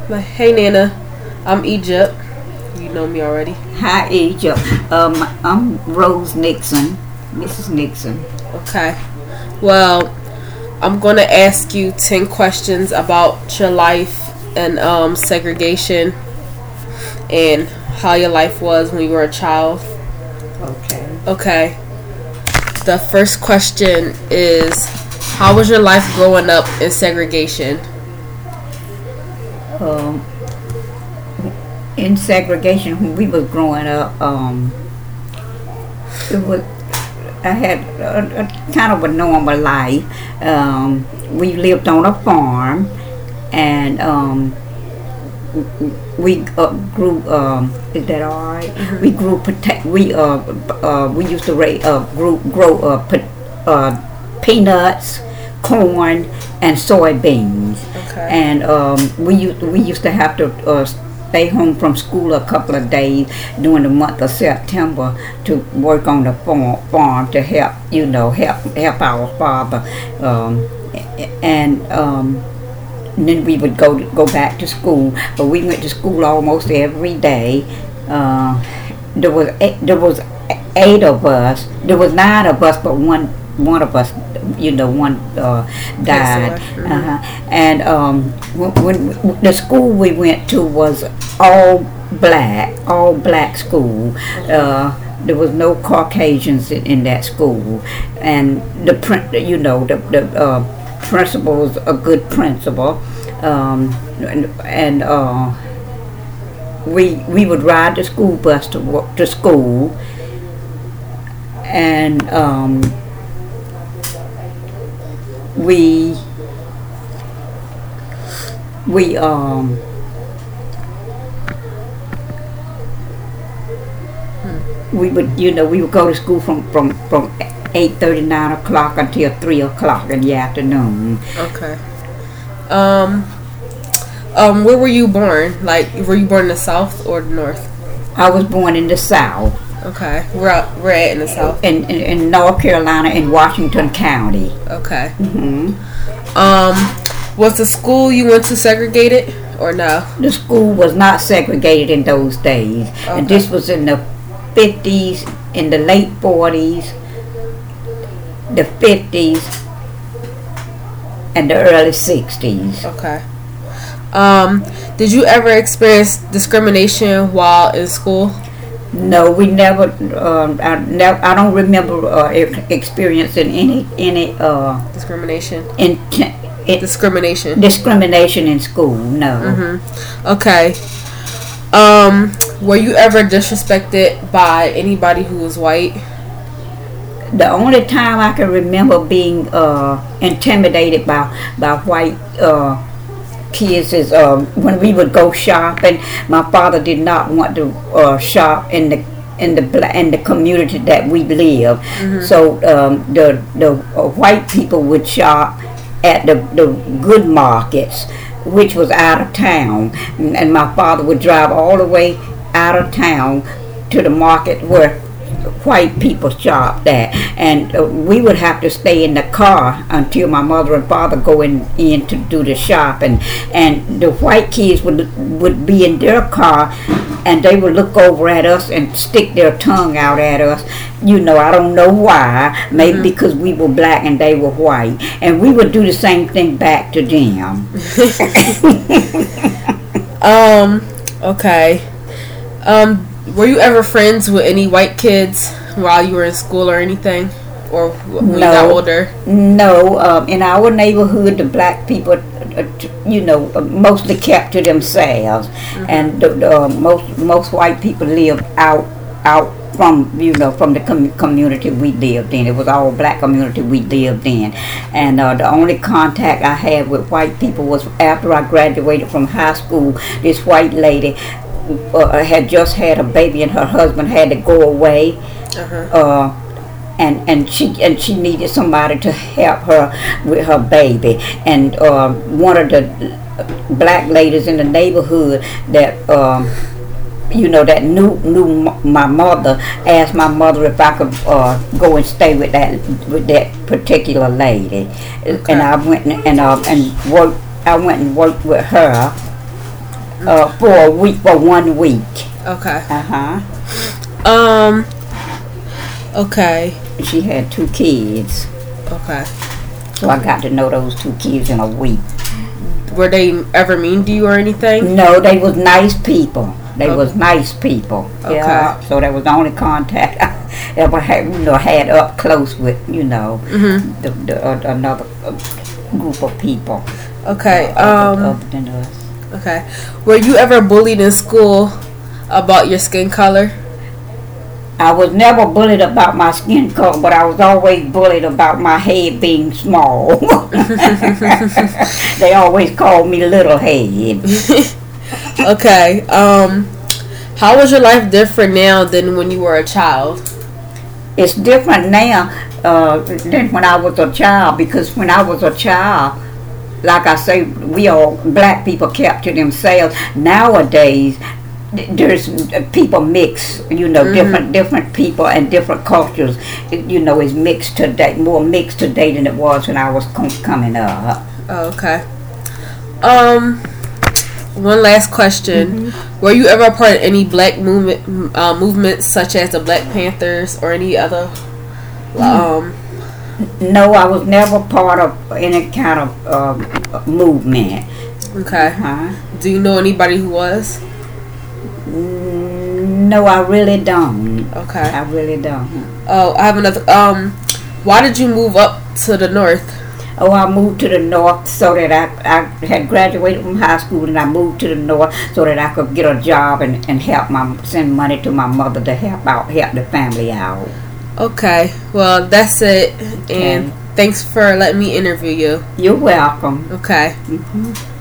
Hey Nana, I'm Egypt. You know me already. Hi, Egypt. I'm Rose Nixon, Mrs. Nixon. Okay. Well, I'm gonna ask you 10 questions about your life and segregation and how your life was when you were a child. Okay. Okay. The first question is, how was your life growing up in segregation? Um, in segregation, when we was growing up, it was I had a kind of a normal life. We lived on a farm, and we grew. Is that all right? Mm-hmm. We grew we used to grow peanuts, corn, and soybeans. Okay. And we used to have to stay home from school a couple of days during the month of September to work on the farm to help our father, and then we would go back to school. But we went to school almost every day. There was 8 of us. There was 9 of us, but one of us, one died. And when the school we went to was all black school. There was no Caucasians in that school, and the principal was a good principal, and we would ride the school bus to school, and we would go to school from 8:30, 9 o'clock until 3 o'clock in the afternoon. Okay. Where were you born? Like, were you born in the South or the North? I was born in the South. Okay. We're at in the South. In North Carolina, in Washington County. Okay. Mm-hmm. Was the school you went to segregated or no? The school was not segregated in those days. Okay. And this was in the 50s, in the late 40s, the 50s, and the early 60s. Okay. Did you ever experience discrimination while in school? No, we never. I don't remember experiencing any discrimination. Discrimination in school. No. Mm-hmm. Okay. Were you ever disrespected by anybody who was white? The only time I can remember being intimidated by white kids is when we would go shopping. My father did not want to shop in the community that we live. Mm-hmm. So the white people would shop at the good markets, which was out of town, and my father would drive all the way out of town to the market where white people shopped at, and we would have to stay in the car until my mother and father go in to do the shopping, and the white kids would be in their car, and they would look over at us and stick their tongue out at us. I don't know why. Maybe because we were black and they were white, and we would do the same thing back to them. Okay. Were you ever friends with any white kids while you were in school or anything? Or when you got older? No. In our neighborhood, the black people, mostly kept to themselves. Mm-hmm. And most white people lived out from the community we lived in. It was all black community we lived in. And the only contact I had with white people was after I graduated from high school. This white lady had just had a baby, and her husband had to go away, and she needed somebody to help her with her baby. And one of the black ladies in the neighborhood that that knew my mother asked my mother if I could go and stay with that particular lady. Okay. And I went and worked with her. For a week, for 1 week. Okay. Uh-huh. Okay. She had 2 kids. Okay. So I got to know those 2 kids in a week. Were they ever mean to you or anything? No, they was nice people. They was nice people. Okay. Yeah. So that was the only contact I ever had, had up close with, another group of people. Okay. Other than us. Okay. Were you ever bullied in school about your skin color? I was never bullied about my skin color, but I was always bullied about my head being small. They always called me little head. Okay. How is your life different now than when you were a child? It's different now than when I was a child, because when I was a child, like I say, we all black people kept to themselves. Nowadays, there's people mix, different people and different cultures, is mixed today, more mixed today than it was when I was coming up. Okay. One last question. Were you ever a part of any black movements such as the Black Panthers or any other? No, I was never part of any kind of movement. Okay. Do you know anybody who was? No, I really don't. Okay. I really don't. Oh, I have another. Why did you move up to the north? Oh, I moved to the north so that I had graduated from high school, and I moved to the north so that I could get a job and send money to my mother to help the family out. Okay. Well, that's it. And thanks for letting me interview you. You're welcome. Okay.